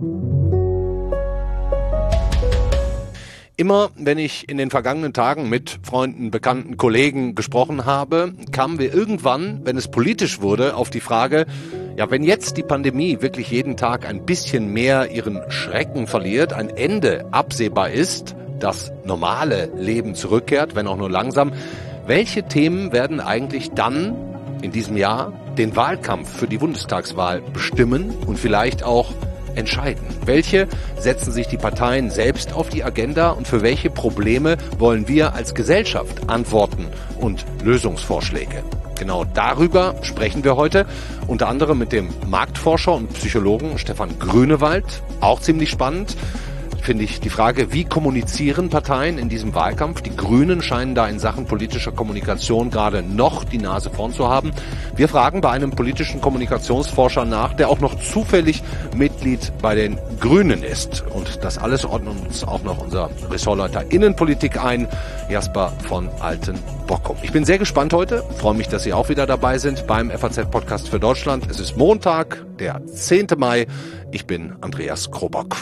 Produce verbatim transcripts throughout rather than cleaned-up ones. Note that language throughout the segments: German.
Immer, wenn ich in den vergangenen Tagen mit Freunden, Bekannten, Kollegen gesprochen habe, kamen wir irgendwann, wenn es politisch wurde, auf die Frage, ja, wenn jetzt die Pandemie wirklich jeden Tag ein bisschen mehr ihren Schrecken verliert, ein Ende absehbar ist, das normale Leben zurückkehrt, wenn auch nur langsam, welche Themen werden eigentlich dann in diesem Jahr den Wahlkampf für die Bundestagswahl bestimmen und vielleicht auch entscheiden? Welche setzen sich die Parteien selbst auf die Agenda und für welche Probleme wollen wir als Gesellschaft Antworten und Lösungsvorschläge? Genau darüber sprechen wir heute, unter anderem mit dem Marktforscher und Psychologen Stefan Grünewald. Auch ziemlich spannend finde ich die Frage, wie kommunizieren Parteien in diesem Wahlkampf? Die Grünen scheinen da in Sachen politischer Kommunikation gerade noch die Nase vorn zu haben. Wir fragen bei einem politischen Kommunikationsforscher nach, der auch noch zufällig Mitglied bei den Grünen ist. Und das alles ordnet uns auch noch unser Ressortleiter Innenpolitik ein, Jasper von Alten-Bockum. Ich bin sehr gespannt heute, freue mich, dass Sie auch wieder dabei sind beim F A Z-Podcast für Deutschland. Es ist Montag, der zehnten Mai. Ich bin Andreas Krobock.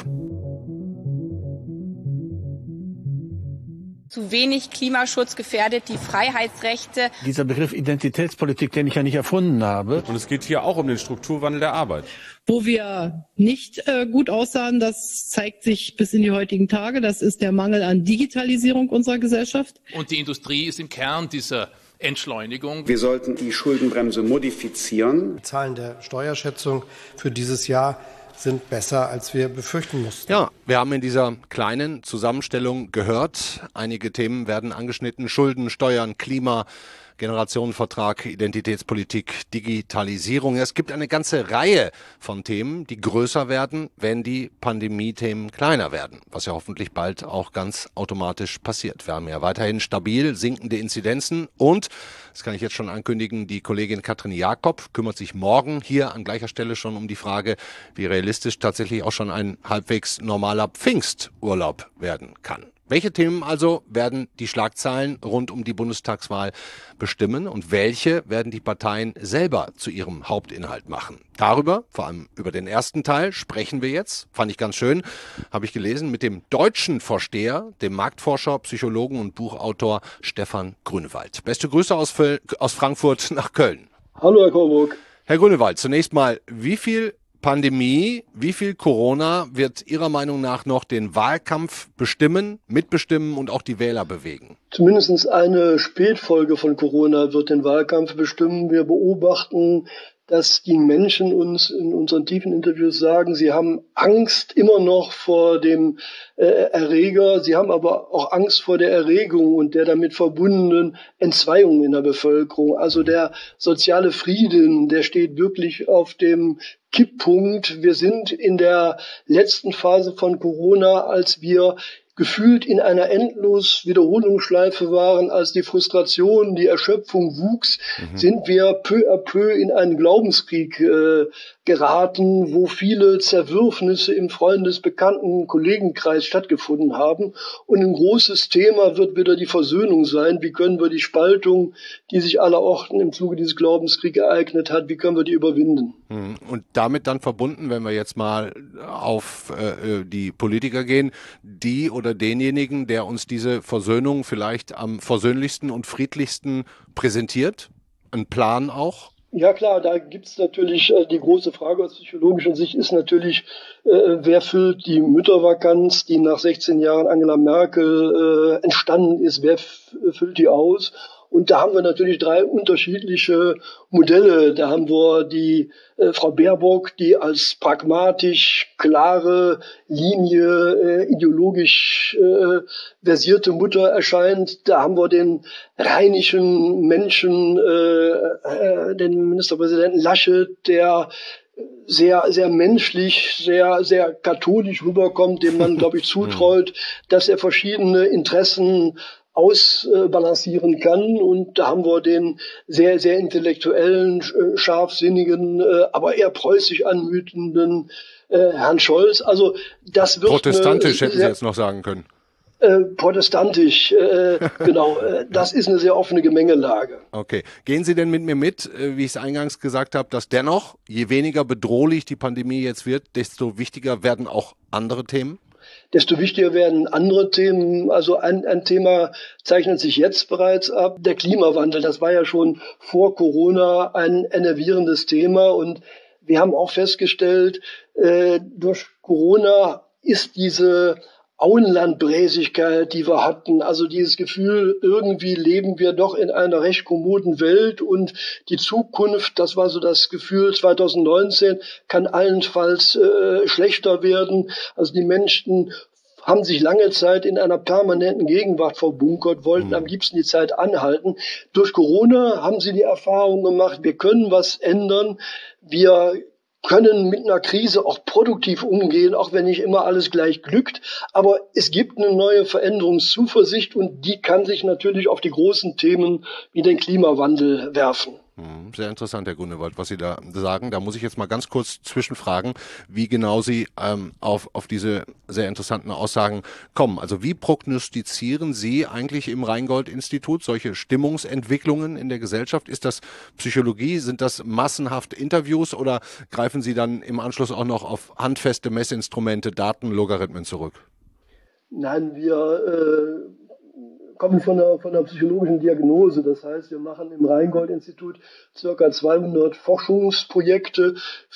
Zu wenig Klimaschutz gefährdet die Freiheitsrechte. Dieser Begriff Identitätspolitik, den ich ja nicht erfunden habe. Und es geht hier auch um den Strukturwandel der Arbeit. Wo wir nicht äh, gut aussahen, das zeigt sich bis in die heutigen Tage. Das ist der Mangel an Digitalisierung unserer Gesellschaft. Und die Industrie ist im Kern dieser Entschleunigung. Wir sollten die Schuldenbremse modifizieren. Die Zahlen der Steuerschätzung für dieses Jahr sind besser, als wir befürchten mussten. Ja, wir haben in dieser kleinen Zusammenstellung gehört, einige Themen werden angeschnitten: Schulden, Steuern, Klima, Generationenvertrag, Identitätspolitik, Digitalisierung. Es gibt eine ganze Reihe von Themen, die größer werden, wenn die Pandemie-Themen kleiner werden, was ja hoffentlich bald auch ganz automatisch passiert. Wir haben ja weiterhin stabil sinkende Inzidenzen und, das kann ich jetzt schon ankündigen, die Kollegin Katrin Jakob kümmert sich morgen hier an gleicher Stelle schon um die Frage, wie realistisch tatsächlich auch schon ein halbwegs normaler Pfingsturlaub werden kann. Welche Themen also werden die Schlagzeilen rund um die Bundestagswahl bestimmen und welche werden die Parteien selber zu ihrem Hauptinhalt machen? Darüber, vor allem über den ersten Teil, sprechen wir jetzt. Fand ich ganz schön, habe ich gelesen, mit dem deutschen Vorsteher, dem Marktforscher, Psychologen und Buchautor Stefan Grünewald. Beste Grüße aus, aus Frankfurt nach Köln. Hallo Herr Korburg. Herr Grünewald, zunächst mal, wie viel Pandemie, wie viel Corona wird Ihrer Meinung nach noch den Wahlkampf bestimmen, mitbestimmen und auch die Wähler bewegen? Zumindest eine Spätfolge von Corona wird den Wahlkampf bestimmen. Wir beobachten, dass die Menschen uns in unseren tiefen Interviews sagen, sie haben Angst immer noch vor dem äh, Erreger, sie haben aber auch Angst vor der Erregung und der damit verbundenen Entzweiung in der Bevölkerung. Also der soziale Frieden, der steht wirklich auf dem Kipppunkt. Wir sind in der letzten Phase von Corona, als wir gefühlt in einer endlos Wiederholungsschleife waren, als die Frustration, die Erschöpfung wuchs, mhm. sind wir peu à peu in einen Glaubenskrieg äh, geraten, wo viele Zerwürfnisse im Freundes-, Bekannten-, Kollegenkreis stattgefunden haben. Und ein großes Thema wird wieder die Versöhnung sein. Wie können wir die Spaltung, die sich allerorten im Zuge dieses Glaubenskriegs ereignet hat, wie können wir die überwinden? Und damit dann verbunden, wenn wir jetzt mal auf äh, die Politiker gehen, die oder denjenigen, der uns diese Versöhnung vielleicht am versöhnlichsten und friedlichsten präsentiert? Ein Plan auch? Ja klar, da gibt's natürlich äh, die große Frage aus psychologischer Sicht ist natürlich, äh, wer füllt die Müttervakanz, die nach sechzehn Jahren Angela Merkel äh, entstanden ist, wer f- füllt die aus? Und da haben wir natürlich drei unterschiedliche Modelle. Da haben wir die äh, Frau Baerbock, die als pragmatisch, klare Linie, äh, ideologisch äh, versierte Mutter erscheint. Da haben wir den rheinischen Menschen, äh, äh, den Ministerpräsidenten Laschet, der sehr, sehr menschlich, sehr, sehr katholisch rüberkommt, dem man, glaube ich, zutraut, dass er verschiedene Interessen ausbalancieren kann. Und da haben wir den sehr, sehr intellektuellen, scharfsinnigen, aber eher preußisch anmutenden äh, Herrn Scholz. Also das wird protestantisch eine, hätten Sie jetzt noch sagen können. Äh, protestantisch, äh, genau. Äh, das ist eine sehr offene Gemengelage. Okay. Gehen Sie denn mit mir mit, äh, wie ich es eingangs gesagt habe, dass dennoch, je weniger bedrohlich die Pandemie jetzt wird, desto wichtiger werden auch andere Themen? Desto wichtiger werden andere Themen. Also ein, ein Thema zeichnet sich jetzt bereits ab, der Klimawandel. Das war ja schon vor Corona ein enervierendes Thema. Und wir haben auch festgestellt, äh, durch Corona ist diese Auenlandbräsigkeit, die wir hatten, also dieses Gefühl, irgendwie leben wir doch in einer recht kommoden Welt und die Zukunft, das war so das Gefühl zwanzig neunzehn, kann allenfalls äh, schlechter werden. Also die Menschen haben sich lange Zeit in einer permanenten Gegenwart verbunkert, wollten mhm. am liebsten die Zeit anhalten. Durch Corona haben sie die Erfahrung gemacht, wir können was ändern, wir können mit einer Krise auch produktiv umgehen, auch wenn nicht immer alles gleich glückt. Aber es gibt eine neue Veränderungszuversicht und die kann sich natürlich auf die großen Themen wie den Klimawandel werfen. Sehr interessant, Herr Grunewald, was Sie da sagen. Da muss ich jetzt mal ganz kurz zwischenfragen, wie genau Sie ähm, auf, auf diese sehr interessanten Aussagen kommen. Also wie prognostizieren Sie eigentlich im Rheingold-Institut solche Stimmungsentwicklungen in der Gesellschaft? Ist das Psychologie? Sind das massenhaft Interviews oder greifen Sie dann im Anschluss auch noch auf handfeste Messinstrumente, Daten, Logarithmen zurück? Nein, wir äh kommen von der, von der psychologischen Diagnose. Das heißt, wir machen im Rheingold-Institut circa zweihundert Forschungsprojekte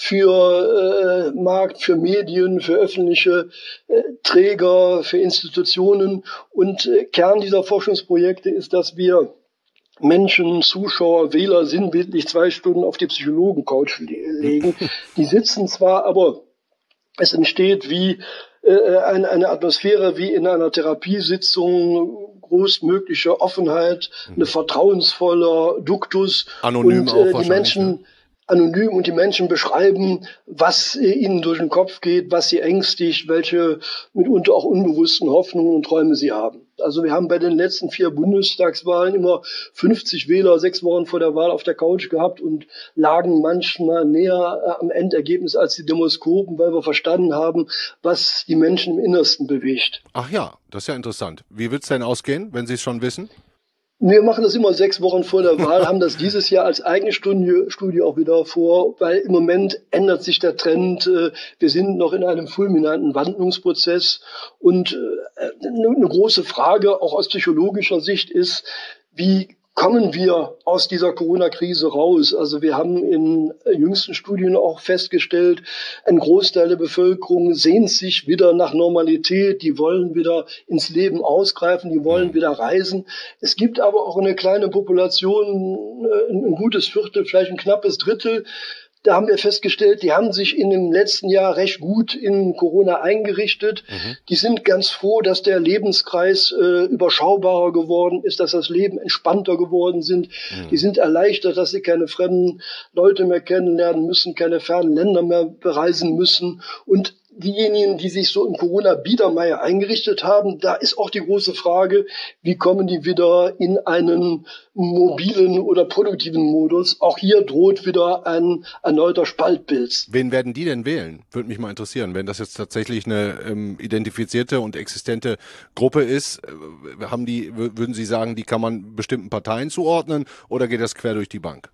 für äh, Markt, für Medien, für öffentliche äh, Träger, für Institutionen. Und äh, Kern dieser Forschungsprojekte ist, dass wir Menschen, Zuschauer, Wähler sinnbildlich zwei Stunden auf die Psychologen-Couch legen. Die sitzen zwar, aber es entsteht wie äh, eine, eine Atmosphäre wie in einer Therapiesitzung, großmögliche Offenheit, eine vertrauensvoller Duktus. Anonym und äh, auch die Menschen anonym und die Menschen beschreiben, was äh, ihnen durch den Kopf geht, was sie ängstigt, welche mitunter auch unbewussten Hoffnungen und Träume sie haben. Also wir haben bei den letzten vier Bundestagswahlen immer fünfzig Wähler sechs Wochen vor der Wahl auf der Couch gehabt und lagen manchmal näher äh, am Endergebnis als die Demoskopen, weil wir verstanden haben, was die Menschen im Innersten bewegt. Ach ja, das ist ja interessant. Wie wird's denn ausgehen, wenn Sie es schon wissen? Wir machen das immer sechs Wochen vor der Wahl, haben das dieses Jahr als eigene Studie, Studie auch wieder vor, weil im Moment ändert sich der Trend. Wir sind noch in einem fulminanten Wandlungsprozess und eine große Frage auch aus psychologischer Sicht ist, wie kommen wir aus dieser Corona-Krise raus? Also wir haben in jüngsten Studien auch festgestellt, ein Großteil der Bevölkerung sehnt sich wieder nach Normalität, die wollen wieder ins Leben ausgreifen, die wollen wieder reisen. Es gibt aber auch eine kleine Population, ein gutes Viertel, vielleicht ein knappes Drittel. Da haben wir festgestellt, die haben sich in dem letzten Jahr recht gut in Corona eingerichtet. Mhm. Die sind ganz froh, dass der Lebenskreis äh, überschaubarer geworden ist, dass das Leben entspannter geworden sind. Mhm. Die sind erleichtert, dass sie keine fremden Leute mehr kennenlernen müssen, keine fernen Länder mehr bereisen müssen. Und diejenigen, die sich so im Corona-Biedermeier eingerichtet haben, da ist auch die große Frage, wie kommen die wieder in einen mobilen oder produktiven Modus? Auch hier droht wieder ein erneuter Spaltpilz. Wen werden die denn wählen? Würde mich mal interessieren. Wenn das jetzt tatsächlich eine ähm, identifizierte und existente Gruppe ist, äh, haben die, würden Sie sagen, die kann man bestimmten Parteien zuordnen oder geht das quer durch die Bank?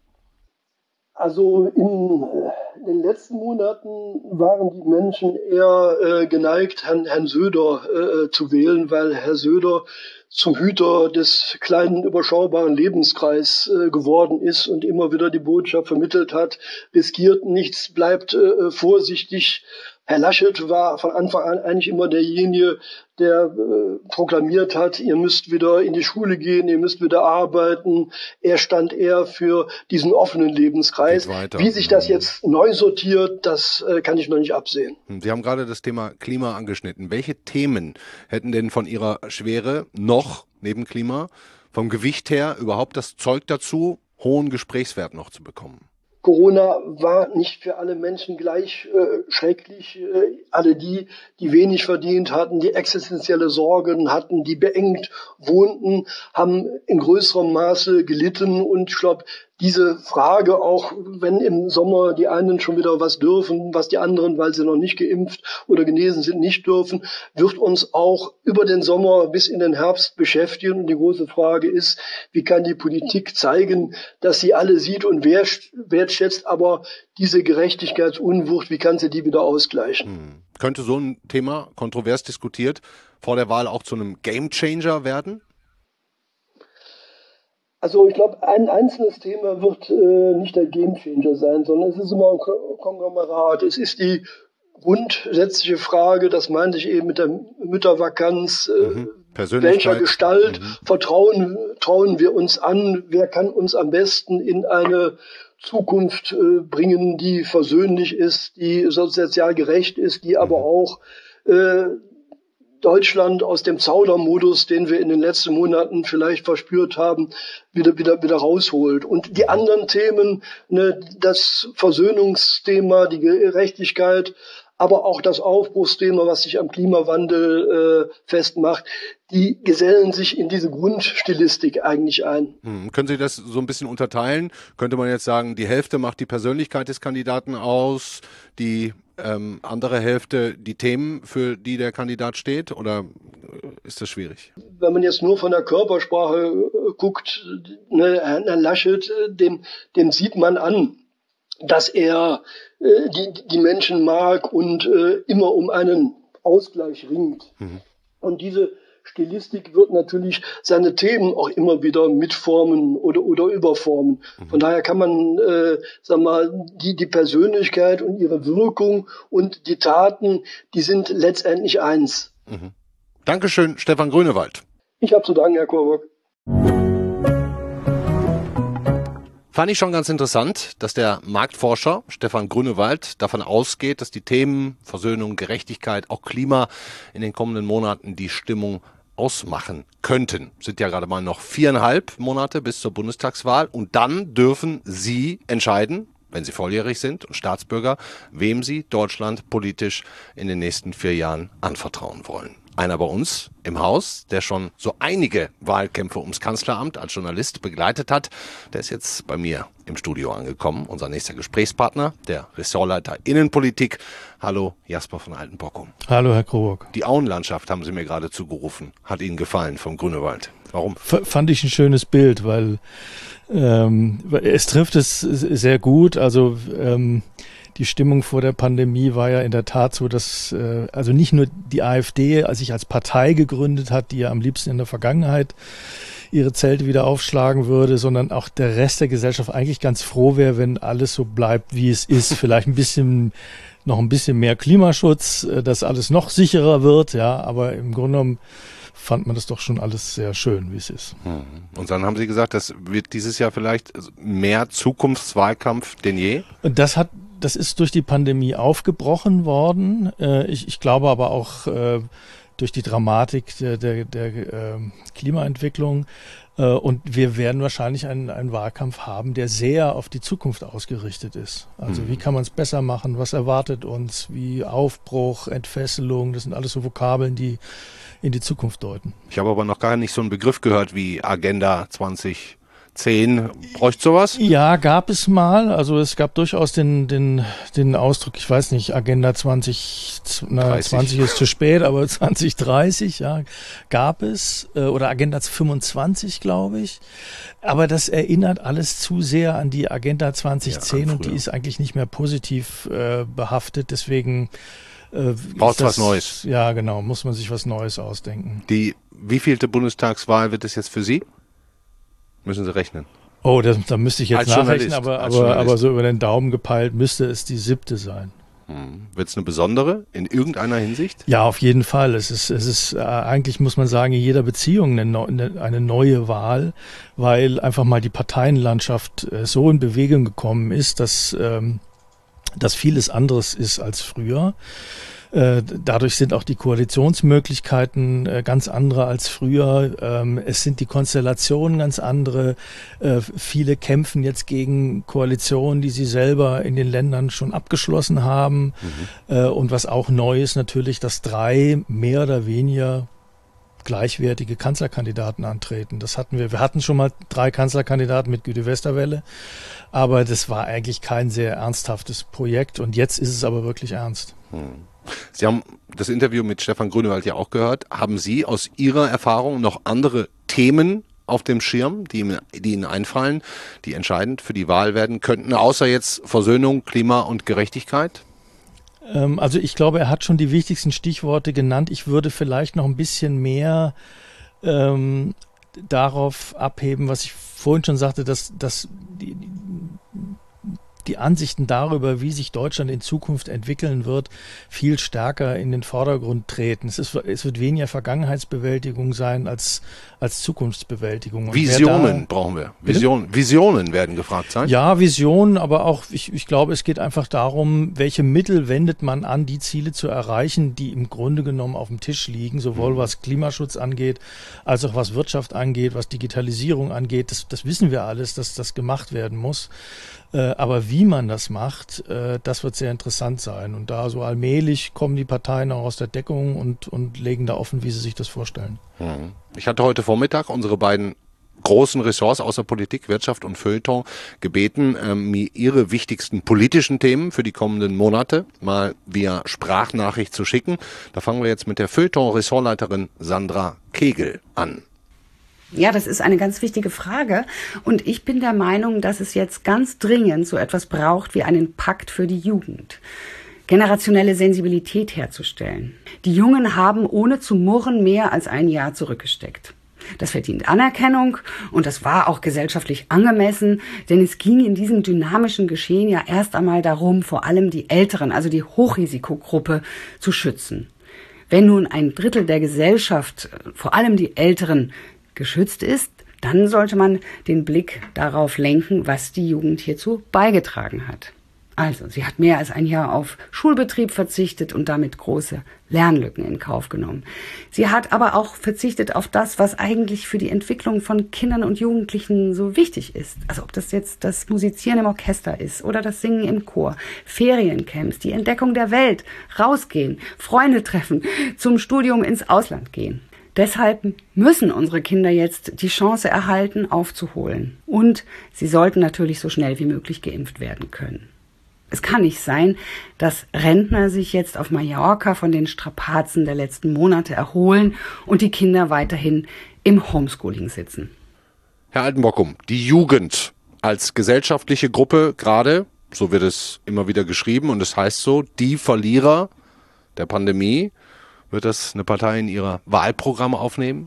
Also in den letzten Monaten waren die Menschen eher äh, geneigt, Herrn, Herrn Söder äh, zu wählen, weil Herr Söder zum Hüter des kleinen, überschaubaren Lebenskreis äh, geworden ist und immer wieder die Botschaft vermittelt hat, riskiert nichts, bleibt äh, vorsichtig. Herr Laschet war von Anfang an eigentlich immer derjenige, der äh, proklamiert hat, ihr müsst wieder in die Schule gehen, ihr müsst wieder arbeiten. Er stand eher für diesen offenen Lebenskreis. Wie sich das jetzt neu sortiert, das äh, kann ich noch nicht absehen. Sie haben gerade das Thema Klima angeschnitten. Welche Themen hätten denn von Ihrer Schwere noch, neben Klima, vom Gewicht her überhaupt das Zeug dazu, hohen Gesprächswert noch zu bekommen? Corona war nicht für alle Menschen gleich äh, schrecklich. Äh, alle die, die wenig verdient hatten, die existenzielle Sorgen hatten, die beengt wohnten, haben in größerem Maße gelitten. Und ich glaube, diese Frage, auch wenn im Sommer die einen schon wieder was dürfen, was die anderen, weil sie noch nicht geimpft oder genesen sind, nicht dürfen, wird uns auch über den Sommer bis in den Herbst beschäftigen. Und die große Frage ist, wie kann die Politik zeigen, dass sie alle sieht und wertschätzt, aber diese Gerechtigkeitsunwucht, wie kann sie die wieder ausgleichen? Hm. Könnte so ein Thema, kontrovers diskutiert, vor der Wahl auch zu einem Gamechanger werden? Also ich glaube, ein einzelnes Thema wird äh, nicht der Gamechanger sein, sondern es ist immer ein Konglomerat. Es ist die grundsätzliche Frage, das meinte ich eben mit der Müttervakanz, äh, mhm. welcher Gestalt mhm. vertrauen trauen wir uns an, wer kann uns am besten in eine Zukunft äh, bringen, die versöhnlich ist, die sozial gerecht ist, die aber auch äh, Deutschland aus dem Zaudermodus, den wir in den letzten Monaten vielleicht verspürt haben, wieder wieder wieder rausholt. Und die anderen Themen, ne, das Versöhnungsthema, die Gerechtigkeit, aber auch das Aufbruchsthema, was sich am Klimawandel äh, festmacht, die gesellen sich in diese Grundstilistik eigentlich ein. Hm. Können Sie das so ein bisschen unterteilen? Könnte man jetzt sagen, die Hälfte macht die Persönlichkeit des Kandidaten aus, die ähm, andere Hälfte die Themen, für die der Kandidat steht? Oder ist das schwierig? Wenn man jetzt nur von der Körpersprache äh, guckt, ne, Herrn Laschet, dem, dem sieht man an, dass er äh, die, die Menschen mag und äh, immer um einen Ausgleich ringt. Mhm. Und diese Stilistik wird natürlich seine Themen auch immer wieder mitformen oder oder überformen. Mhm. Von daher kann man, äh, sag mal, die die Persönlichkeit und ihre Wirkung und die Taten, die sind letztendlich eins. Mhm. Dankeschön, Stefan Grünewald. Ich habe zu danken, Herr Korbach. Fand ich schon ganz interessant, dass der Marktforscher Stefan Grünewald davon ausgeht, dass die Themen Versöhnung, Gerechtigkeit, auch Klima in den kommenden Monaten die Stimmung ausmachen könnten. Sind ja gerade mal noch viereinhalb Monate bis zur Bundestagswahl und dann dürfen Sie entscheiden, wenn Sie volljährig sind und Staatsbürger, wem Sie Deutschland politisch in den nächsten vier Jahren anvertrauen wollen. Einer bei uns im Haus, der schon so einige Wahlkämpfe ums Kanzleramt als Journalist begleitet hat, der ist jetzt bei mir im Studio angekommen. Unser nächster Gesprächspartner, der Ressortleiter Innenpolitik. Hallo, Jasper von Altenbockum. Hallo, Herr Krobock. Die Auenlandschaft haben Sie mir gerade zugerufen. Hat Ihnen gefallen vom Grünewald. Warum? F- fand ich ein schönes Bild, weil ähm, es trifft es sehr gut. Also ähm, die Stimmung vor der Pandemie war ja in der Tat so, dass äh, also nicht nur die AfD sich als Partei gegründet hat, die ja am liebsten in der Vergangenheit ihre Zelte wieder aufschlagen würde, sondern auch der Rest der Gesellschaft eigentlich ganz froh wäre, wenn alles so bleibt, wie es ist. Vielleicht ein bisschen, noch ein bisschen mehr Klimaschutz, dass alles noch sicherer wird, ja, aber im Grunde genommen fand man das doch schon alles sehr schön, wie es ist. Und dann haben Sie gesagt, das wird dieses Jahr vielleicht mehr Zukunftswahlkampf denn je? Und das hat Das ist durch die Pandemie aufgebrochen worden. Ich, ich glaube aber auch äh, durch die Dramatik der, der, der äh, Klimaentwicklung. Äh, und wir werden wahrscheinlich einen, einen Wahlkampf haben, der sehr auf die Zukunft ausgerichtet ist. Also mhm. wie kann man es besser machen? Was erwartet uns? Wie Aufbruch, Entfesselung? Das sind alles so Vokabeln, die in die Zukunft deuten. Ich habe aber noch gar nicht so einen Begriff gehört wie Agenda zwanzig zehn. Bräuchte sowas? Ja, gab es mal. Also es gab durchaus den den den Ausdruck, ich weiß nicht, Agenda zwanzig, na, zwanzig ist zu spät, aber zwanzig dreißig, ja, gab es. Oder Agenda fünfundzwanzig, glaube ich. Aber das erinnert alles zu sehr an die Agenda zwanzig zehn ja, und die ist eigentlich nicht mehr positiv äh, behaftet. Deswegen äh, braucht was Neues. Ja, genau, muss man sich was Neues ausdenken. Die wievielte Bundestagswahl wird es jetzt für Sie? Müssen Sie rechnen. Oh, das, da müsste ich jetzt als nachrechnen, aber, aber, aber so über den Daumen gepeilt müsste es die siebte sein. Hm. Wird es eine besondere in irgendeiner Hinsicht? Ja, auf jeden Fall. Es ist, es ist äh, eigentlich, muss man sagen, in jeder Beziehung eine, eine, eine neue Wahl, weil einfach mal die Parteienlandschaft äh, so in Bewegung gekommen ist, dass, ähm, dass vieles anderes ist als früher. Dadurch sind auch die Koalitionsmöglichkeiten ganz andere als früher. Es sind die Konstellationen ganz andere. Viele kämpfen jetzt gegen Koalitionen, die sie selber in den Ländern schon abgeschlossen haben. Mhm. Und was auch neu ist natürlich, dass drei mehr oder weniger gleichwertige Kanzlerkandidaten antreten. Das hatten wir. Wir hatten schon mal drei Kanzlerkandidaten mit Güte Westerwelle, aber das war eigentlich kein sehr ernsthaftes Projekt und jetzt ist es aber wirklich ernst. Hm. Sie haben das Interview mit Stefan Grünewald ja auch gehört. Haben Sie aus Ihrer Erfahrung noch andere Themen auf dem Schirm, die, die Ihnen einfallen, die entscheidend für die Wahl werden könnten, außer jetzt Versöhnung, Klima und Gerechtigkeit? Ähm, also ich glaube, er hat schon die wichtigsten Stichworte genannt. Ich würde vielleicht noch ein bisschen mehr ähm, darauf abheben, was ich vorhin schon sagte, dass, dass die, die Ansichten darüber, wie sich Deutschland in Zukunft entwickeln wird, viel stärker in den Vordergrund treten. Es, ist, es wird weniger Vergangenheitsbewältigung sein als, als Zukunftsbewältigung. Und Visionen da, brauchen wir. Vision, Visionen werden gefragt sein. Ja, Visionen, aber auch, ich, ich glaube, es geht einfach darum, welche Mittel wendet man an, die Ziele zu erreichen, die im Grunde genommen auf dem Tisch liegen, sowohl was Klimaschutz angeht, als auch was Wirtschaft angeht, was Digitalisierung angeht. Das, das wissen wir alles, dass das gemacht werden muss. Aber wie man das macht, das wird sehr interessant sein. Und da so allmählich kommen die Parteien auch aus der Deckung und, und legen da offen, wie sie sich das vorstellen. Ich hatte heute Vormittag unsere beiden großen Ressorts außer Politik, Wirtschaft und Feuilleton gebeten, mir ihre wichtigsten politischen Themen für die kommenden Monate mal via Sprachnachricht zu schicken. Da fangen wir jetzt mit der Feuilleton-Ressortleiterin Sandra Kegel an. Ja, das ist eine ganz wichtige Frage und ich bin der Meinung, dass es jetzt ganz dringend so etwas braucht wie einen Pakt für die Jugend. Generationelle Sensibilität herzustellen. Die Jungen haben ohne zu murren mehr als ein Jahr zurückgesteckt. Das verdient Anerkennung und das war auch gesellschaftlich angemessen, denn es ging in diesem dynamischen Geschehen ja erst einmal darum, vor allem die Älteren, also die Hochrisikogruppe, zu schützen. Wenn nun ein Drittel der Gesellschaft, vor allem die Älteren, geschützt ist, dann sollte man den Blick darauf lenken, was die Jugend hierzu beigetragen hat. Also, sie hat mehr als ein Jahr auf Schulbetrieb verzichtet und damit große Lernlücken in Kauf genommen. Sie hat aber auch verzichtet auf das, was eigentlich für die Entwicklung von Kindern und Jugendlichen so wichtig ist. Also ob das jetzt das Musizieren im Orchester ist oder das Singen im Chor, Feriencamps, die Entdeckung der Welt, rausgehen, Freunde treffen, zum Studium ins Ausland gehen. Deshalb müssen unsere Kinder jetzt die Chance erhalten, aufzuholen. Und sie sollten natürlich so schnell wie möglich geimpft werden können. Es kann nicht sein, dass Rentner sich jetzt auf Mallorca von den Strapazen der letzten Monate erholen und die Kinder weiterhin im Homeschooling sitzen. Herr Altenbockum, die Jugend als gesellschaftliche Gruppe gerade, so wird es immer wieder geschrieben und es heißt so, die Verlierer der Pandemie. Wird das eine Partei in ihrer Wahlprogramme aufnehmen?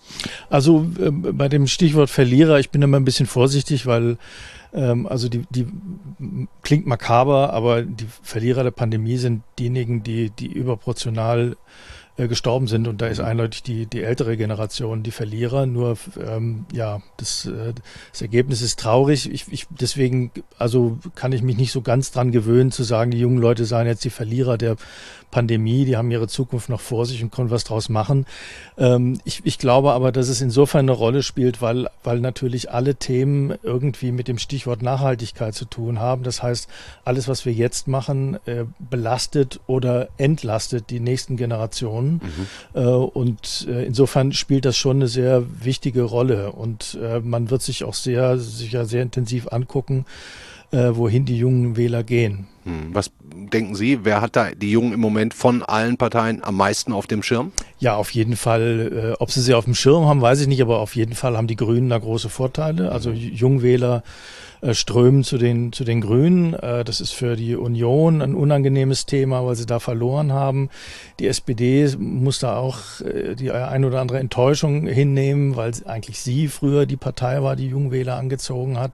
Also äh, bei dem Stichwort Verlierer, ich bin immer ein bisschen vorsichtig, weil ähm, also die, die klingt makaber, aber die Verlierer der Pandemie sind diejenigen, die, die überproportional äh, gestorben sind und da ist eindeutig die, die ältere Generation die Verlierer. Nur ähm, ja, das, äh, das Ergebnis ist traurig. Ich, ich, deswegen also kann ich mich nicht so ganz dran gewöhnen zu sagen, die jungen Leute seien jetzt die Verlierer der Pandemie, die haben ihre Zukunft noch vor sich und können was draus machen. Ähm, ich, ich glaube aber, dass es insofern eine Rolle spielt, weil, weil natürlich alle Themen irgendwie mit dem Stichwort Nachhaltigkeit zu tun haben. Das heißt, alles, was wir jetzt machen, äh, belastet oder entlastet die nächsten Generationen. Mhm. Äh, und äh, insofern spielt das schon eine sehr wichtige Rolle. Und äh, man wird sich auch sehr, sicher sehr intensiv angucken, äh, wohin die jungen Wähler gehen. Was denken Sie, wer hat da die Jungen im Moment von allen Parteien am meisten auf dem Schirm? Ja, auf jeden Fall. Äh, ob sie sie auf dem Schirm haben, weiß ich nicht, aber auf jeden Fall haben die Grünen da große Vorteile. Also Jungwähler äh, strömen zu den, zu den Grünen. Äh, das ist für die Union ein unangenehmes Thema, weil sie da verloren haben. Die S P D muss da auch äh, die ein oder andere Enttäuschung hinnehmen, weil eigentlich sie früher die Partei war, die Jungwähler angezogen hat.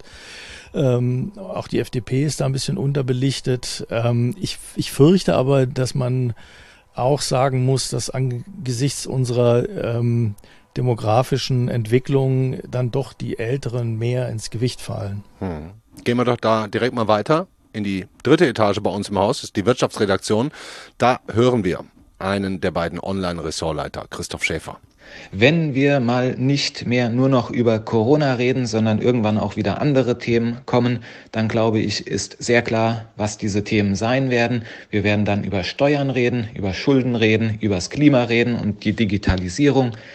Ähm, auch die F D P ist da ein bisschen unterbelichtet. Ähm, ich, ich fürchte aber, dass man auch sagen muss, dass angesichts unserer ähm, demografischen Entwicklung dann doch die Älteren mehr ins Gewicht fallen. Hm. Gehen wir doch da direkt mal weiter in die dritte Etage bei uns im Haus, das ist die Wirtschaftsredaktion. Da hören wir einen der beiden Online-Ressortleiter, Christoph Schäfer. Wenn wir mal nicht mehr nur noch über Corona reden, sondern irgendwann auch wieder andere Themen kommen, dann glaube ich, ist sehr klar, was diese Themen sein werden. Wir werden dann über Steuern reden, über Schulden reden, über das Klima reden und die Digitalisierung.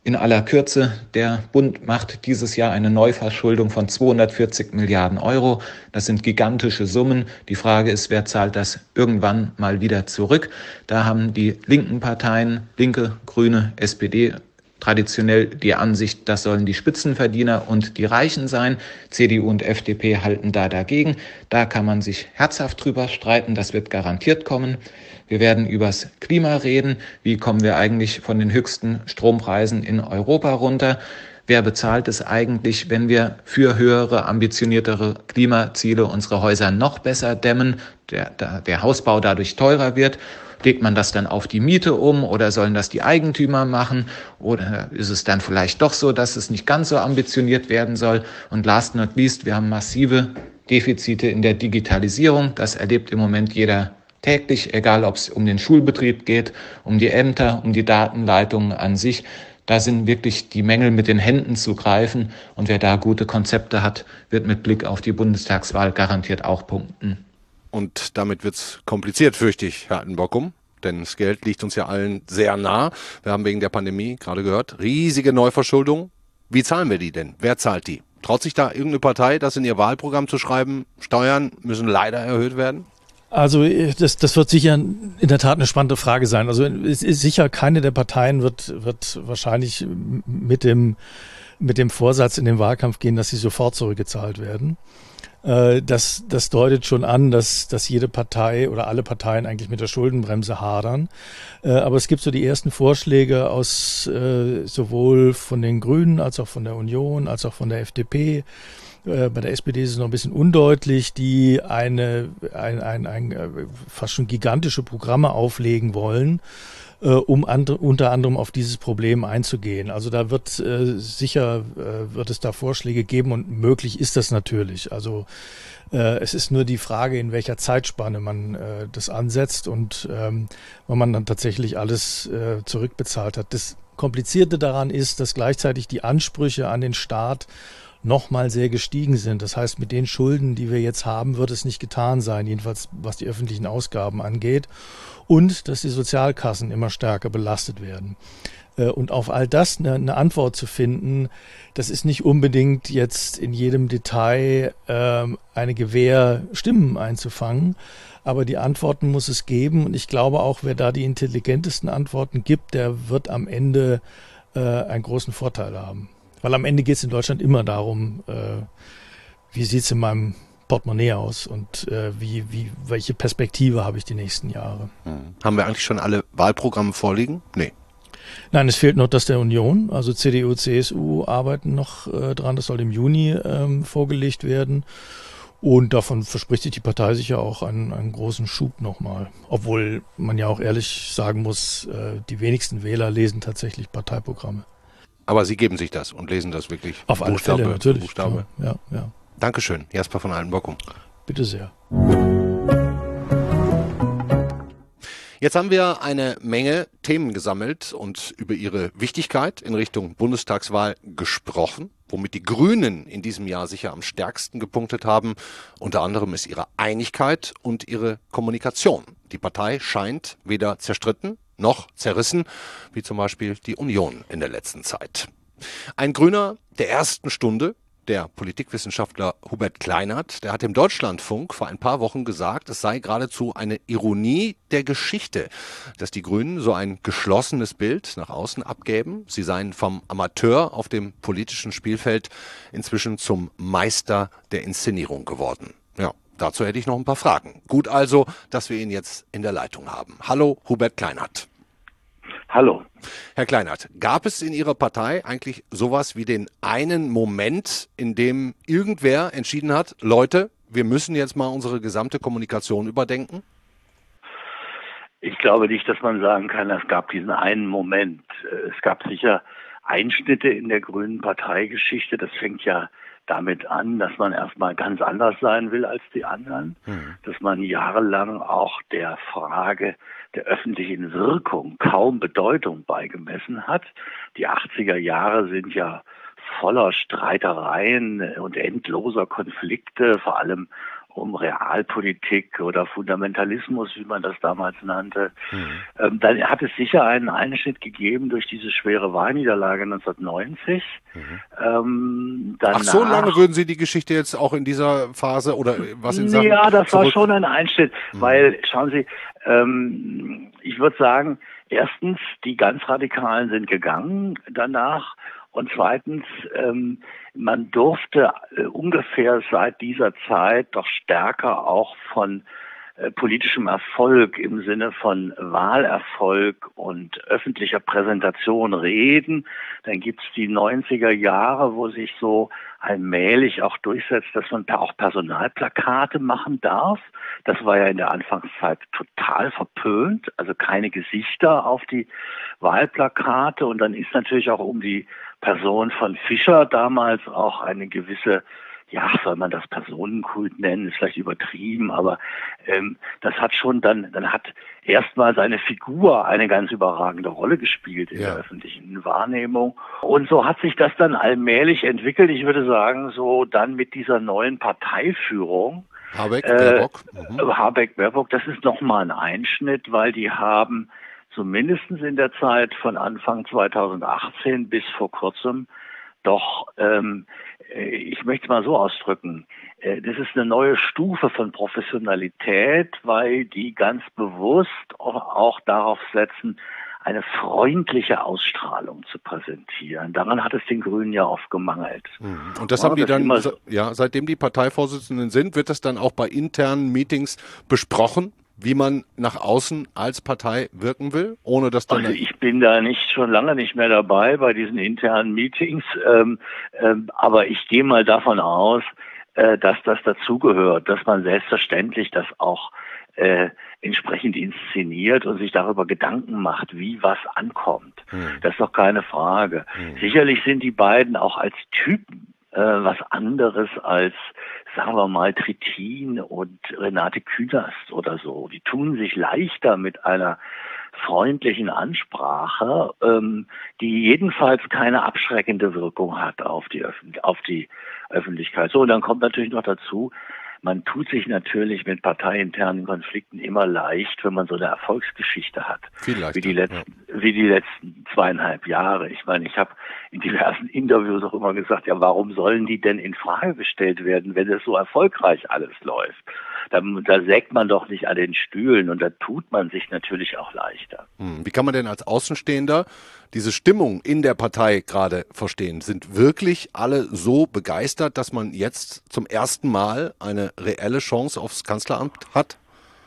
In aller Kürze, der Bund macht dieses Jahr eine Neuverschuldung von zweihundertvierzig Milliarden Euro. Das sind gigantische Summen. Die Frage ist, wer zahlt das irgendwann mal wieder zurück? Da haben die linken Parteien, Linke, Grüne, S P D, traditionell die Ansicht, das sollen die Spitzenverdiener und die Reichen sein. C D U und F D P halten da dagegen. Da kann man sich herzhaft drüber streiten. Das wird garantiert kommen. Wir werden übers Klima reden. Wie kommen wir eigentlich von den höchsten Strompreisen in Europa runter? Wer bezahlt es eigentlich, wenn wir für höhere, ambitioniertere Klimaziele unsere Häuser noch besser dämmen, der, der, der Hausbau dadurch teurer wird? Legt man das dann auf die Miete um oder sollen das die Eigentümer machen? Oder ist es dann vielleicht doch so, dass es nicht ganz so ambitioniert werden soll? Und last not least, wir haben massive Defizite in der Digitalisierung. Das erlebt im Moment jeder täglich, egal ob es um den Schulbetrieb geht, um die Ämter, um die Datenleitungen an sich. Da sind wirklich die Mängel mit den Händen zu greifen. Und wer da gute Konzepte hat, wird mit Blick auf die Bundestagswahl garantiert auch punkten. Und damit wird's kompliziert, fürchte ich, Herr Altenbockum. Denn das Geld liegt uns ja allen sehr nah. Wir haben wegen der Pandemie gerade gehört, riesige Neuverschuldung. Wie zahlen wir die denn? Wer zahlt die? Traut sich da irgendeine Partei, das in ihr Wahlprogramm zu schreiben? Steuern müssen leider erhöht werden? Also das, das wird sicher in der Tat eine spannende Frage sein. Also es ist sicher, keine der Parteien wird, wird wahrscheinlich mit dem, mit dem Vorsatz in den Wahlkampf gehen, dass sie sofort zurückgezahlt werden. Das, das deutet schon an, dass, dass jede Partei oder alle Parteien eigentlich mit der Schuldenbremse hadern. Aber es gibt so die ersten Vorschläge aus sowohl von den Grünen als auch von der Union als auch von der F D P. Bei der S P D ist es noch ein bisschen undeutlich, die eine, ein, ein, ein fast schon gigantische Programme auflegen wollen, äh, um andre, unter anderem auf dieses Problem einzugehen. Also da wird äh, sicher, äh, wird es da Vorschläge geben und möglich ist das natürlich. Also äh, es ist nur die Frage, in welcher Zeitspanne man äh, das ansetzt und ähm, wann man dann tatsächlich alles äh, zurückbezahlt hat. Das Komplizierte daran ist, dass gleichzeitig die Ansprüche an den Staat nochmal sehr gestiegen sind. Das heißt, mit den Schulden, die wir jetzt haben, wird es nicht getan sein, jedenfalls was die öffentlichen Ausgaben angeht. Und dass die Sozialkassen immer stärker belastet werden. Und auf all das eine, eine Antwort zu finden, das ist nicht unbedingt jetzt in jedem Detail ähm, eine Gewähr, Stimmen einzufangen. Aber die Antworten muss es geben. Und ich glaube auch, wer da die intelligentesten Antworten gibt, der wird am Ende äh, einen großen Vorteil haben. Weil am Ende geht es in Deutschland immer darum, äh, wie sieht es in meinem Portemonnaie aus und äh, wie, wie, welche Perspektive habe ich die nächsten Jahre. Hm. Haben wir eigentlich schon alle Wahlprogramme vorliegen? Nee. Nein, es fehlt noch das der Union. Also C D U, C S U arbeiten noch äh, dran. Das soll im Juni ähm, vorgelegt werden. Und davon verspricht sich die Partei sicher auch einen, einen großen Schub nochmal. Obwohl man ja auch ehrlich sagen muss, äh, die wenigsten Wähler lesen tatsächlich Parteiprogramme. Aber Sie geben sich das und lesen das wirklich auf alle Buchstabe Fälle, natürlich. Buchstabe. Ja, ja. Dankeschön, Jasper von Altenbockum. Bitte sehr. Jetzt haben wir eine Menge Themen gesammelt und über ihre Wichtigkeit in Richtung Bundestagswahl gesprochen, womit die Grünen in diesem Jahr sicher am stärksten gepunktet haben. Unter anderem ist ihre Einigkeit und ihre Kommunikation. Die Partei scheint weder zerstritten noch zerrissen, wie zum Beispiel die Union in der letzten Zeit. Ein Grüner der ersten Stunde, der Politikwissenschaftler Hubert Kleinert, der hat im Deutschlandfunk vor ein paar Wochen gesagt, es sei geradezu eine Ironie der Geschichte, dass die Grünen so ein geschlossenes Bild nach außen abgäben. Sie seien vom Amateur auf dem politischen Spielfeld inzwischen zum Meister der Inszenierung geworden. Ja, dazu hätte ich noch ein paar Fragen. Gut also, dass wir ihn jetzt in der Leitung haben. Hallo, Hubert Kleinert. Hallo. Herr Kleinert, gab es in Ihrer Partei eigentlich sowas wie den einen Moment, in dem irgendwer entschieden hat, Leute, wir müssen jetzt mal unsere gesamte Kommunikation überdenken? Ich glaube nicht, dass man sagen kann, es gab diesen einen Moment. Es gab sicher Einschnitte in der grünen Parteigeschichte. Das fängt ja damit an, dass man erstmal ganz anders sein will als die anderen, mhm. dass man jahrelang auch der Frage der öffentlichen Wirkung kaum Bedeutung beigemessen hat. Die achtziger Jahre sind ja voller Streitereien und endloser Konflikte, vor allem um Realpolitik oder Fundamentalismus, wie man das damals nannte. Mhm. Ähm, dann hat es sicher einen Einschnitt gegeben durch diese schwere Wahlniederlage neunzehnhundertneunzig. Mhm. Ähm, danach, Ach, so lange würden Sie die Geschichte jetzt auch in dieser Phase oder was in Sachen Ja, das zurück? war schon ein Einschnitt, mhm. weil, schauen Sie, ähm, ich würde sagen, erstens, die ganz Radikalen sind gegangen danach. Und zweitens, ähm, man durfte äh, ungefähr seit dieser Zeit doch stärker auch von äh, politischem Erfolg im Sinne von Wahlerfolg und öffentlicher Präsentation reden. Dann gibt's die neunziger Jahre, wo sich so allmählich auch durchsetzt, dass man auch Personalplakate machen darf. Das war ja in der Anfangszeit total verpönt, also keine Gesichter auf die Wahlplakate. Und dann ist natürlich auch um die Person von Fischer damals auch eine gewisse, ja, soll man das Personenkult nennen, ist vielleicht übertrieben, aber ähm, das hat schon dann, dann hat erstmal seine Figur eine ganz überragende Rolle gespielt in ja. der öffentlichen Wahrnehmung. Und so hat sich das dann allmählich entwickelt. Ich würde sagen, so dann mit dieser neuen Parteiführung. Habeck, Baerbock. Äh, mhm. Habeck, Baerbock, das ist nochmal ein Einschnitt, weil die haben zumindest in der Zeit von Anfang zweitausendachtzehn bis vor kurzem doch, ähm, ich möchte es mal so ausdrücken, äh, das ist eine neue Stufe von Professionalität, weil die ganz bewusst auch, auch darauf setzen, eine freundliche Ausstrahlung zu präsentieren. Daran hat es den Grünen ja oft gemangelt. Und das ja, haben die das dann, so, ja, seitdem die Parteivorsitzenden sind, wird das dann auch bei internen Meetings besprochen, wie man nach außen als Partei wirken will, ohne dass dann... Also ich bin da nicht schon lange nicht mehr dabei bei diesen internen Meetings, ähm, ähm, aber ich gehe mal davon aus, äh, dass das dazugehört, dass man selbstverständlich das auch äh, entsprechend inszeniert und sich darüber Gedanken macht, wie was ankommt. Hm. Das ist doch keine Frage. Hm. Sicherlich sind die beiden auch als Typen äh, was anderes als, sagen wir mal, Trittin und Renate Künast oder so. Die tun sich leichter mit einer freundlichen Ansprache, ähm, die jedenfalls keine abschreckende Wirkung hat auf die, Öffentlich- auf die Öffentlichkeit. So, und dann kommt natürlich noch dazu, man tut sich natürlich mit parteiinternen Konflikten immer leicht, wenn man so eine Erfolgsgeschichte hat. Viel leichter, wie die letzten, ja. wie die letzten zweieinhalb Jahre. Ich meine, ich habe in diversen Interviews auch immer gesagt, ja, warum sollen die denn in Frage gestellt werden, wenn es so erfolgreich alles läuft? Da, da sägt man doch nicht an den Stühlen und da tut man sich natürlich auch leichter. Wie kann man denn als Außenstehender diese Stimmung in der Partei gerade verstehen? Sind wirklich alle so begeistert, dass man jetzt zum ersten Mal eine reelle Chance aufs Kanzleramt hat?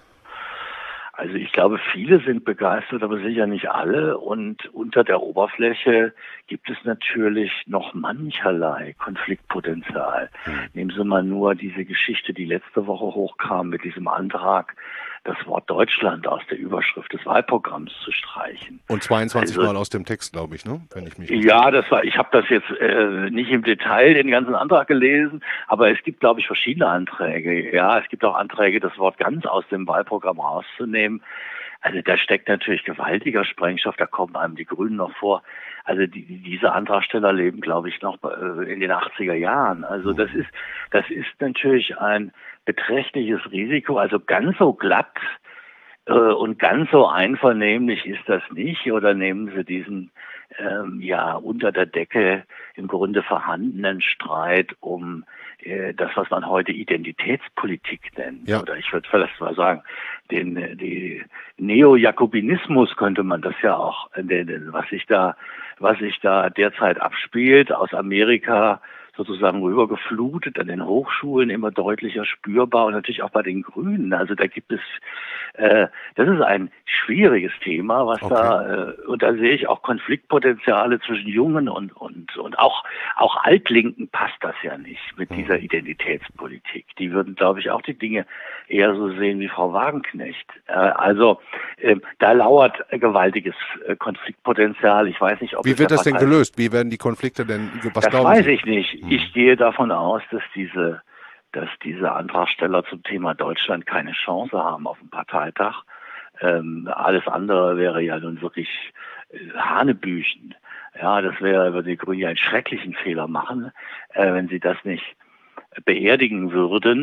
Also ich glaube, viele sind begeistert, aber sicher nicht alle. Und unter der Oberfläche gibt es natürlich noch mancherlei Konfliktpotenzial. Mhm. Nehmen Sie mal nur diese Geschichte, die letzte Woche hochkam mit diesem Antrag, das Wort Deutschland aus der Überschrift des Wahlprogramms zu streichen. Und zweiundzwanzig also, Mal aus dem Text, glaube ich, ne? Wenn ich mich ja, das war. Ich habe das jetzt äh, nicht im Detail den ganzen Antrag gelesen, aber es gibt, glaube ich, verschiedene Anträge. Ja, es gibt auch Anträge, das Wort ganz aus dem Wahlprogramm rauszunehmen. Also da steckt natürlich gewaltiger Sprengstoff. Da kommen einem die Grünen noch vor. Also die, diese Antragsteller leben, glaube ich, noch äh, in den achtziger Jahren. Also das ist, das ist natürlich ein beträchtliches Risiko. Also ganz so glatt äh, und ganz so einvernehmlich ist das nicht. Oder nehmen Sie diesen ähm, ja unter der Decke im Grunde vorhandenen Streit um äh, das, was man heute Identitätspolitik nennt. Ja. Oder ich würde vielleicht mal sagen, den die Neojakobinismus könnte man das ja auch, den, was sich da, was sich da derzeit abspielt aus Amerika, sozusagen rübergeflutet, an den Hochschulen immer deutlicher spürbar und natürlich auch bei den Grünen. Also da gibt es, äh, das ist ein schwieriges Thema, was okay. da, äh, und da sehe ich auch Konfliktpotenziale zwischen Jungen und und und auch auch Altlinken passt das ja nicht mit mhm. dieser Identitätspolitik. Die würden, glaube ich, auch die Dinge eher so sehen wie Frau Wagenknecht. Äh, also äh, da lauert gewaltiges äh, Konfliktpotenzial. Ich weiß nicht, ob wie wird das denn gelöst? Wie werden die Konflikte denn? Was das glauben weiß Sie? ich nicht. Ich gehe davon aus, dass diese, dass diese Antragsteller zum Thema Deutschland keine Chance haben auf dem Parteitag. Ähm, alles andere wäre ja nun wirklich äh, Hanebüchen. Ja, das wäre, würde die Grünen einen schrecklichen Fehler machen, äh, wenn sie das nicht beerdigen würden.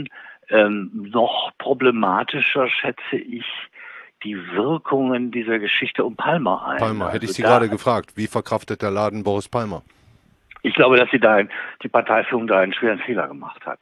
Ähm, noch problematischer schätze ich die Wirkungen dieser Geschichte um Palmer ein. Palmer, hätte ich also Sie da, gerade gefragt. Wie verkraftet der Laden Boris Palmer? Ich glaube, dass sie da ein, die Parteiführung da einen schweren Fehler gemacht hat.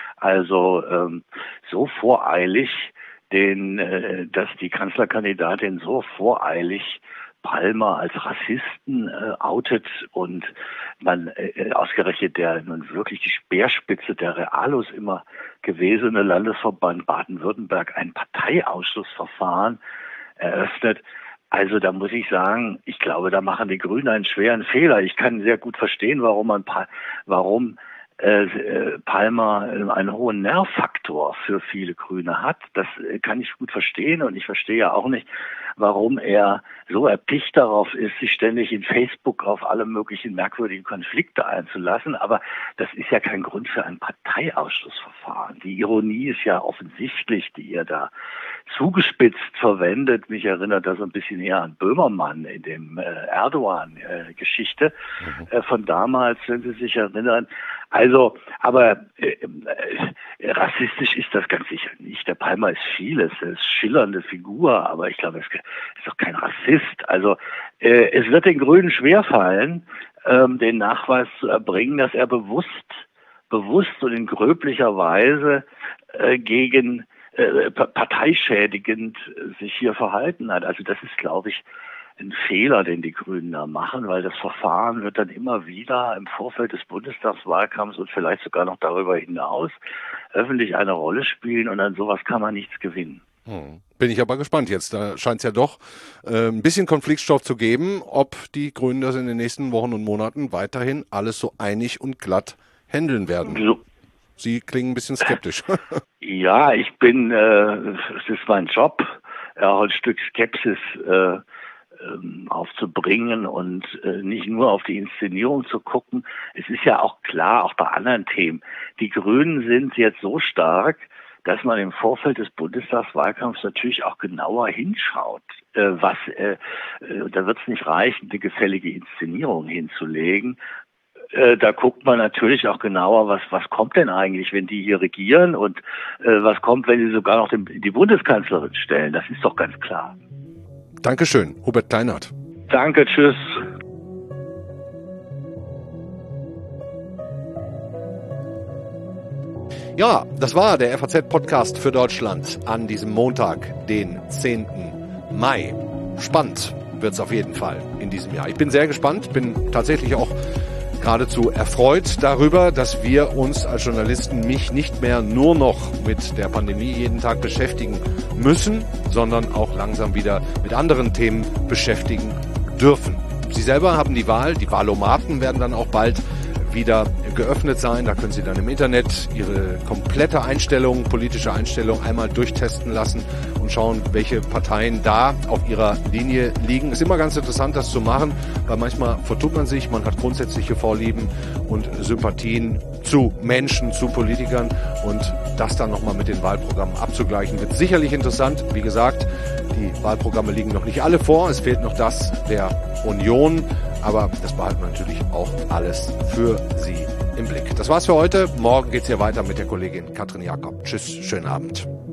Also ähm, so voreilig, den, äh, dass die Kanzlerkandidatin so voreilig Palmer als Rassisten äh, outet und man äh, ausgerechnet der nun wirklich die Speerspitze der Realos immer gewesene Landesverband Baden-Württemberg ein Parteiausschlussverfahren eröffnet. Also da muss ich sagen, ich glaube, da machen die Grünen einen schweren Fehler. Ich kann sehr gut verstehen, warum man warum äh, Palmer einen hohen Nervfaktor für viele Grüne hat. Das kann ich gut verstehen und ich verstehe ja auch nicht, warum er so erpicht darauf ist, sich ständig in Facebook auf alle möglichen merkwürdigen Konflikte einzulassen. Aber das ist ja kein Grund für ein Parteiausschlussverfahren. Die Ironie ist ja offensichtlich, die er da zugespitzt verwendet. Mich erinnert das ein bisschen eher an Böhmermann in dem äh, Erdogan-Geschichte äh, von damals, wenn Sie sich erinnern. Also, aber äh, äh, rassistisch ist das ganz sicher nicht. Der Palmer ist vieles, er ist schillernde Figur, aber ich glaube, er ist doch kein Rassist. Also äh, es wird den Grünen schwerfallen, ähm, den Nachweis zu erbringen, dass er bewusst, bewusst und in gröblicher Weise äh, gegen äh, parteischädigend sich hier verhalten hat. Also das ist, glaube ich, ein Fehler, den die Grünen da machen, weil das Verfahren wird dann immer wieder im Vorfeld des Bundestagswahlkampfs und vielleicht sogar noch darüber hinaus öffentlich eine Rolle spielen und an sowas kann man nichts gewinnen. Hm. Bin ich aber gespannt jetzt. Da scheint es ja doch äh, ein bisschen Konfliktstoff zu geben, ob die Grünen das in den nächsten Wochen und Monaten weiterhin alles so einig und glatt handeln werden. So. Sie klingen ein bisschen skeptisch. Ja, ich bin, äh, es ist mein Job, auch ein Stück Skepsis äh, aufzubringen und äh, nicht nur auf die Inszenierung zu gucken. Es ist ja auch klar, auch bei anderen Themen, die Grünen sind jetzt so stark, dass man im Vorfeld des Bundestagswahlkampfs natürlich auch genauer hinschaut. Äh, was, äh, äh, da wird es nicht reichen, eine gefällige Inszenierung hinzulegen. Äh, da guckt man natürlich auch genauer, was was kommt denn eigentlich, wenn die hier regieren und äh, was kommt, wenn sie sogar noch den, die Bundeskanzlerin stellen. Das ist doch ganz klar. Dankeschön, Hubert Kleinert. Danke, tschüss. Ja, das war der F A Z-Podcast für Deutschland an diesem Montag, den zehnten Mai. Spannend wird's auf jeden Fall in diesem Jahr. Ich bin sehr gespannt, bin tatsächlich auch geradezu erfreut darüber, dass wir uns als Journalisten mich nicht mehr nur noch mit der Pandemie jeden Tag beschäftigen müssen, sondern auch langsam wieder mit anderen Themen beschäftigen dürfen. Sie selber haben die Wahl, die Wahlomaten werden dann auch bald wieder geöffnet sein. Da können Sie dann im Internet Ihre komplette Einstellung, politische Einstellung einmal durchtesten lassen und schauen, welche Parteien da auf ihrer Linie liegen. Ist immer ganz interessant, das zu machen, weil manchmal vertut man sich, man hat grundsätzliche Vorlieben und Sympathien zu Menschen, zu Politikern und das dann nochmal mit den Wahlprogrammen abzugleichen, wird sicherlich interessant. Wie gesagt, die Wahlprogramme liegen noch nicht alle vor. Es fehlt noch das der Union, aber das behalten wir natürlich auch alles für Sie im Blick. Das war's für heute. Morgen geht's hier weiter mit der Kollegin Katrin Jakob. Tschüss, schönen Abend.